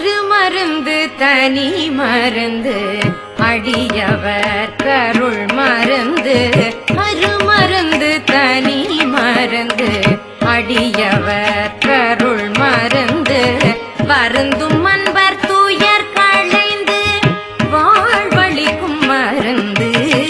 அருமருந்து தனி மருந்து அடியவர் கருள் மருந்து அருமருந்து தனி மருந்து அடியவர் கருள் மருந்து வருந்தும் அன்பர் துயர் களைந்து வாழ்வளிக்கும் மருந்து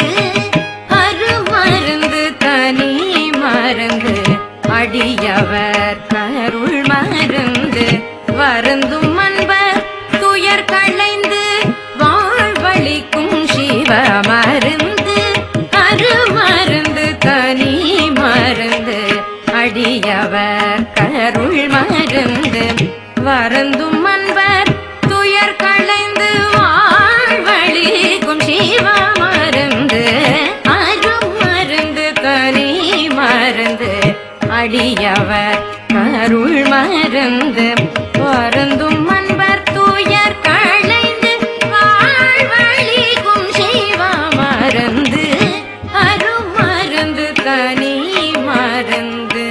அருமருந்து தனி மருந்து அடியவர் கருள் மருந்து வருந்தும் அன்பர் துயர் களைந்து வாழ்வளிக்கும் சிவ மருந்து அருமருந்து தனி மருந்து அடியவர் கருள் மருந்து வருந்தும் அன்பர் துயர் களைந்து வாழ்வளிக்கும் சிவ மருந்து அருமருந்து தனி மருந்து அடியவர் கருள் மருந்து வருந்தும் அன்பர் துயர் களைந்து வாழ்வளிக்கும் சிவ மருந்து அருமருந்து தனி மருந்து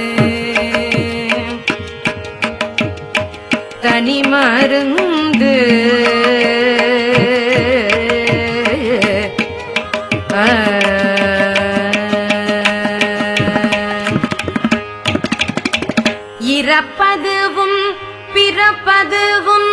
தனி மருந்து இறப்பதுவும் பிறப்பதுவும்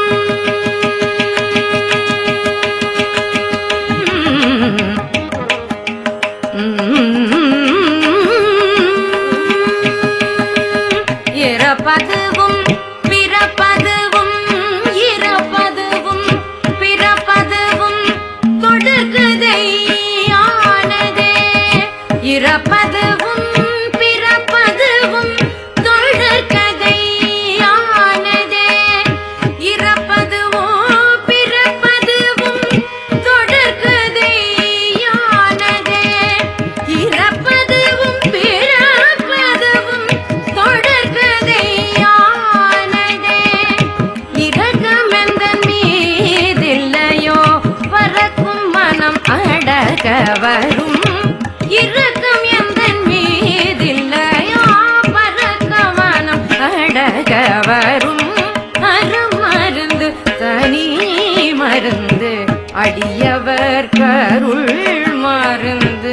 இறப்பதுவும் பிறப்பதுவும் இறப்பதுவும் பிறப்பதுவும் கொடுக்குதை ஆனதே இறப்பதுவும் பிறப்பதுவும் தொடர்கதை ஆனதே இறப்பதுவோ பிறப்பதுவும் தொடர்கதை ஆனதே இறப்பதுவும் பிறப்பதுவும் தொடர்கதை ஆனதே இரக்கமெந்தன் மீதில்லையோ பறக்கும் மனம் அடக வரும் இரக்கம் எந்தன் மீதில்லையோ பறக்க மனம் அடக வரும் அருமருந்து தனி மருந்து அடியவர் கருள் மருந்து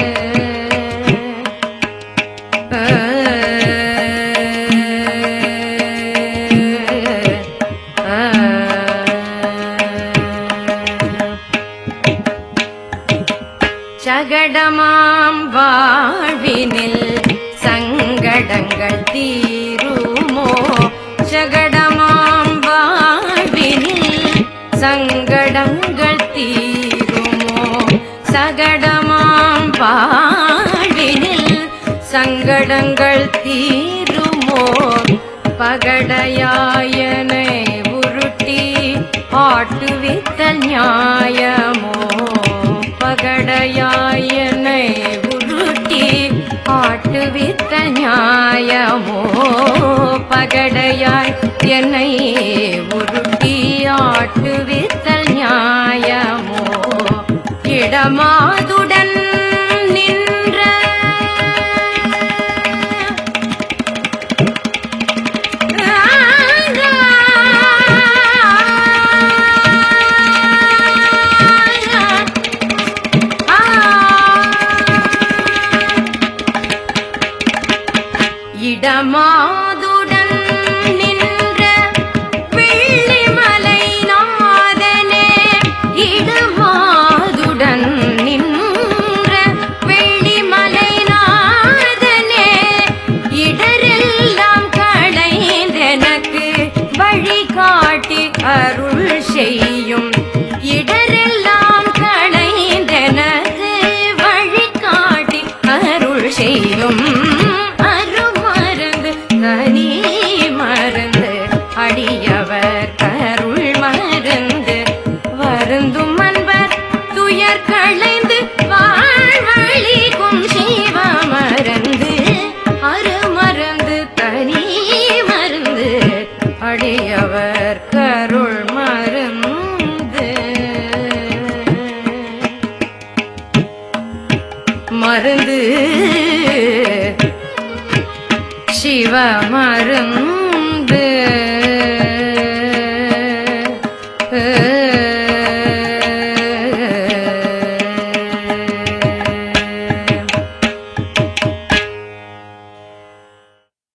சகடமாம் வாழ்வினில் சங்கடங்கள் தீருமோ சகடமாம் வாழ்வினில் சங்கடங்கள் தீருமோ சகடமாம் வாழ்வினில் சங்கடங்கள் தீருமோ பகடையாயனை உருட்டி ஆட்டுவித்தல் நியாயமோ பகடையாயனை உருட்டி ஆட்டுவித்த நியாயமோ பகடையாய் என்னை உருட்டி ஆட்டுவித்தல் நியாயமோ இடமாதுடன் நின்ற இடமாதுடன் நின்ற